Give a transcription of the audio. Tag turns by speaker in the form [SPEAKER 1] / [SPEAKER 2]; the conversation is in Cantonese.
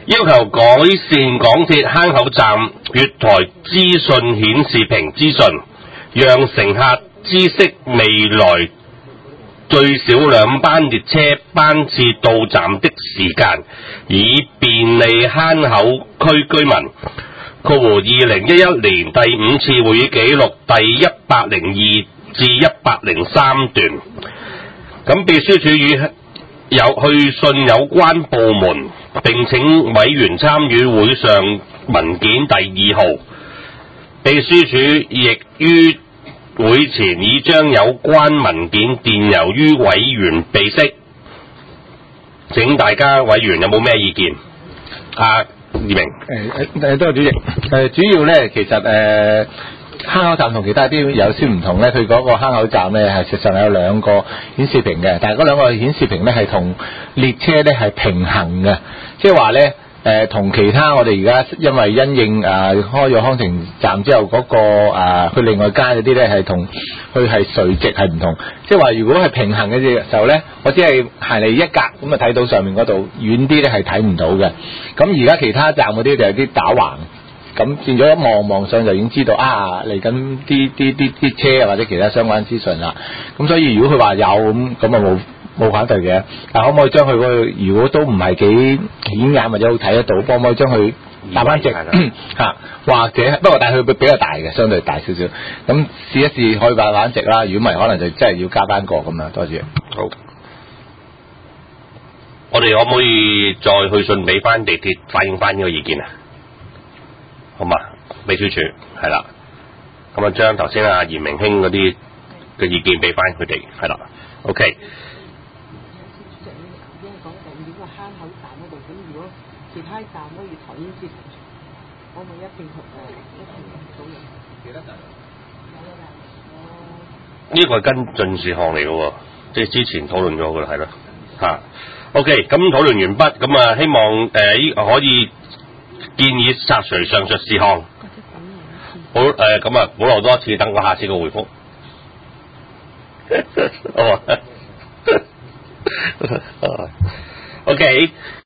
[SPEAKER 1] 要求改善港鐵坑口站月台資訊顯示屏資訊，讓乘客知悉未來最少2班列車班次到站的時間，以便利坑口區居民。2011年第5次會議記錄第102至103段。咁秘書處去信有關部門，並請委員參與會上文件第2號。秘書處亦於會前已將有關文件電郵於委員備悉。請大家委員有冇咩意見？二明，
[SPEAKER 2] 多謝主席。主要咧，其實坑口站同其他啲有少唔同咧，佢嗰個坑口站咧係實際上有2個顯示屏嘅，但係嗰2個顯示屏咧係同列車咧係平衡嘅，即係話咧同其他我哋而家因為因應開咗康城站之後嗰個去另外街嗰啲咧係同佢係垂直係唔同，即係話如果係平衡嘅時候咧，我只係行嚟一格咁啊睇到上面嗰度，遠啲咧係睇唔到嘅。咁而家其他站嗰啲就有啲打橫。咁變咗一望上就已經知道嚟緊啲車或者其他相關資訊啦。咁所以如果佢話有咁啊冇反對嘅。但可唔可以將佢嗰個如果都唔係幾顯眼或者好睇得到，可唔可以將佢打翻直或者不過但係佢比較大嘅，相對大少少。咁試一試可以打翻直啦。如果唔係可能就真係要加翻個咁樣。多謝。
[SPEAKER 1] 好，我哋可唔可以再去信俾翻地鐵反映翻呢個意見啊？好嘛，秘書處係啦，咁啊將頭先嚴明興嗰啲嘅意見俾翻佢哋，係啦 ，OK。
[SPEAKER 3] 因為講到呢個坑口站嗰度，咁如果其他站都要台呢啲，可唔可以一併討論？幾多站？
[SPEAKER 1] 呢個係跟進事項嚟嘅喎，即係之前討論咗嘅啦，係咯嚇。OK，咁討論完畢，咁啊希望可以。建議拆除上述事項。好咁啊，保留多一次，等我下次嘅回覆。好啊。OK。